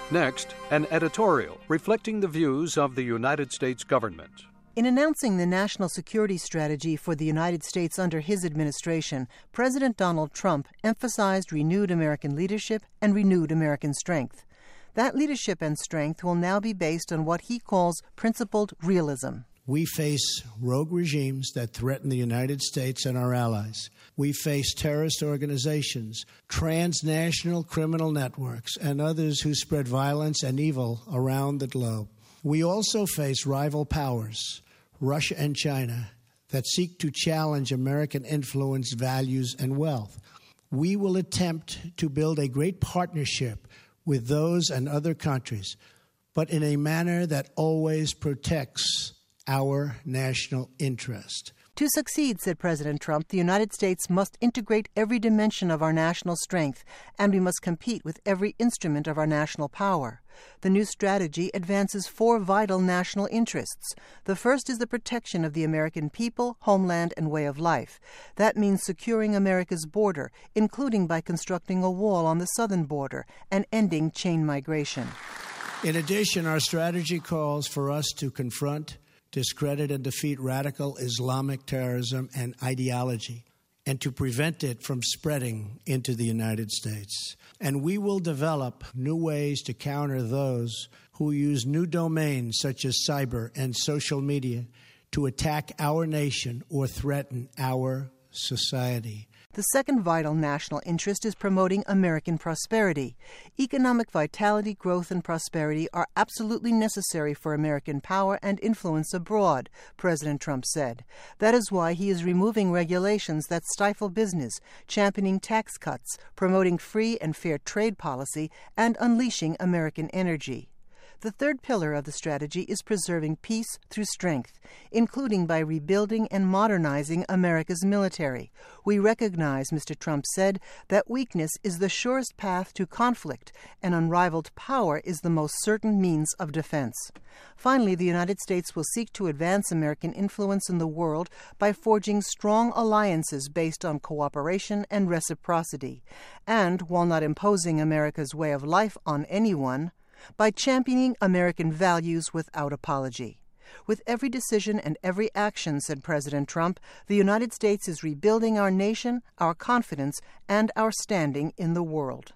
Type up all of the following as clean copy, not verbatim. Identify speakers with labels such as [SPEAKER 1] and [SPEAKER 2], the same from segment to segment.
[SPEAKER 1] Next, an editorial reflecting the views of the United States government.
[SPEAKER 2] In announcing the national security strategy for the United States under his administration, President Donald Trump emphasized renewed American leadership and renewed American strength. That leadership and strength will now be based on what he calls principled realism.
[SPEAKER 3] We face rogue regimes that threaten the United States and our allies. We face terrorist organizations, transnational criminal networks, and others who spread violence and evil around the globe. We also face rival powers, Russia and China, that seek to challenge American influence, values, and wealth. We will attempt to build a great partnership with those and other countries, but in a manner that always protects our national interest.
[SPEAKER 2] To succeed, said President Trump, the United States must integrate every dimension of our national strength, and we must compete with every instrument of our national power. The new strategy advances 4 vital national interests. The first is the protection of the American people, homeland, and way of life. That means securing America's border, including by constructing a wall on the southern border and ending chain migration.
[SPEAKER 3] In addition, our strategy calls for us to confront, discredit, and defeat radical Islamic terrorism and ideology, and to prevent it from spreading into the United States. And we will develop new ways to counter those who use new domains such as cyber and social media to attack our nation or threaten our society.
[SPEAKER 2] The second vital national interest is promoting American prosperity. Economic vitality, growth, and prosperity are absolutely necessary for American power and influence abroad, President Trump said. That is why he is removing regulations that stifle business, championing tax cuts, promoting free and fair trade policy, and unleashing American energy. The third pillar of the strategy is preserving peace through strength, including by rebuilding and modernizing America's military. We recognize, Mr. Trump said, that weakness is the surest path to conflict, and unrivaled power is the most certain means of defense. Finally, the United States will seek to advance American influence in the world by forging strong alliances based on cooperation and reciprocity, and, while not imposing America's way of life on anyone, by championing American values without apology. With every decision and every action, said President Trump, the United States is rebuilding our nation, our confidence, and our standing in the world.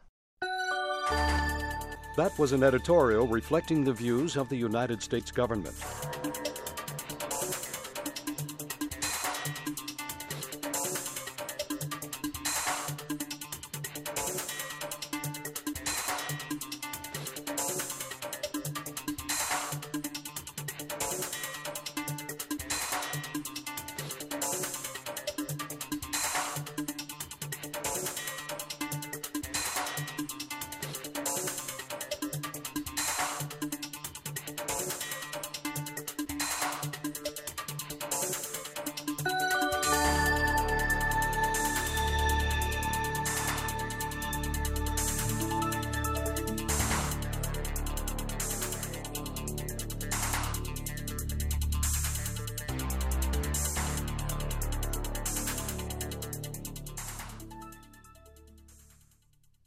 [SPEAKER 1] That was an editorial reflecting the views of the United States government.